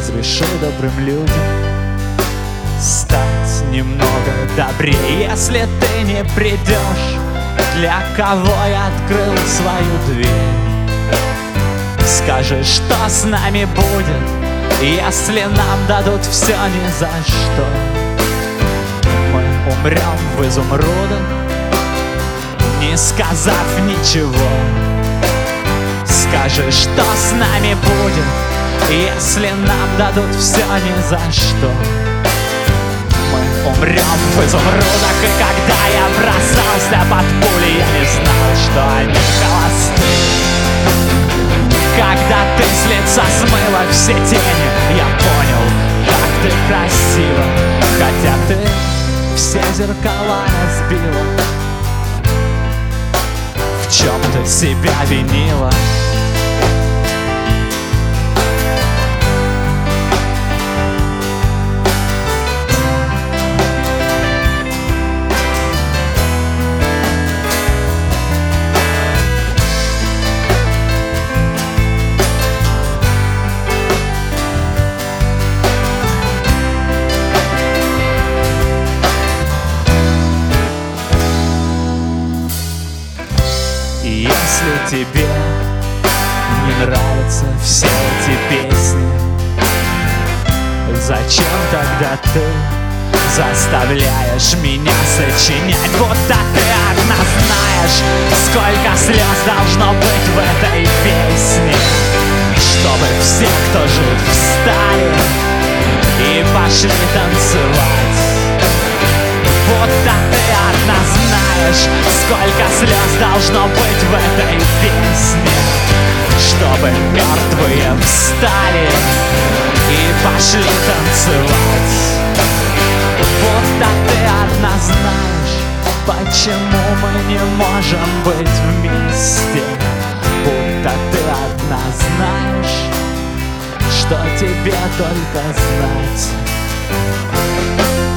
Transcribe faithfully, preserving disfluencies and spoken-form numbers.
разреши добрым людям стать немного добрее. Если ты не придешь, для кого я открыл свою дверь? Скажи, что с нами будет, если нам дадут все ни за что? Мы умрем в изумрудах, не сказав ничего. Скажи, что с нами будет, если нам дадут все ни за что? Мы умрем в изумрудах, и когда я бросался под пули, я не знал, что они холосты. Когда ты с лица смыла все тени, я понял, как ты красива, хотя ты все зеркала разбила. В чем ты себя винила? Если тебе не нравятся все эти песни, зачем тогда ты заставляешь меня сочинять? Будто ты одна знаешь, сколько слез должно быть в этой песне, чтобы все, кто жив, встали и пошли танцевать. Будто ты одна знаешь, сколько слез должно быть в этой песне, чтобы мертвые встали и пошли танцевать. Будто ты одна знаешь, почему мы не можем быть вместе. Будто ты одна знаешь, что тебе только знать.